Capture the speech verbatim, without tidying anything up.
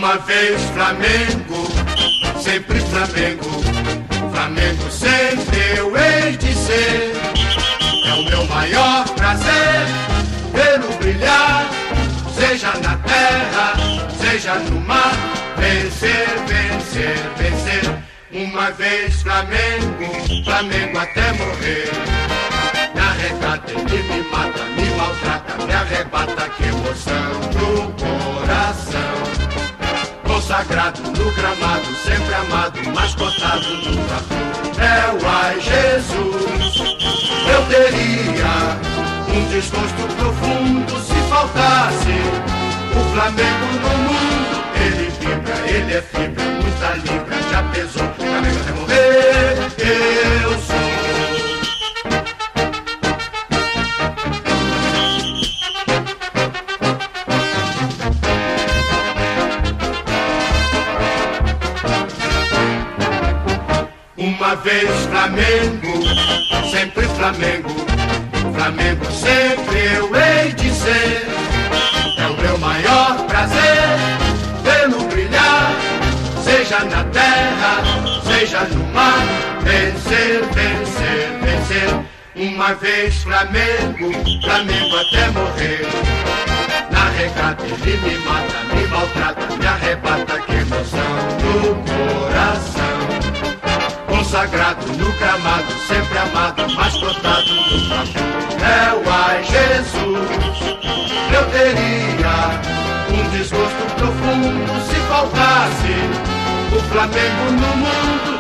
Uma vez Flamengo, sempre Flamengo, Flamengo sempre eu hei de ser. É o meu maior prazer vê-lo brilhar, seja na terra, seja no mar. Vencer, vencer, vencer. Uma vez Flamengo, Flamengo até morrer. Me arrecata, ele me mata, me maltrata, me arrebata, que emoção do coração. Consagrado no gramado, sempre amado, mas cotado no trator. É o ai Jesus. Eu teria um desgosto profundo se faltasse o Flamengo no mundo. Ele vibra, ele é fibra, muita libra, já pesou, Flamengo até morrer. Eu sou. Uma vez Flamengo, sempre Flamengo, Flamengo sempre eu hei de ser. É o meu maior prazer vê-lo brilhar, seja na terra, seja no mar. Vencer, vencer, vencer. Uma vez Flamengo, Flamengo até morrer. Na regata ele me mata, me maltrata, me arrebata, que emoção do coração. Consagrado no gramado, sempre amado, mas cotado no trator. É o ai Jesus. Eu teria um desgosto profundo se faltasse o Flamengo no mundo.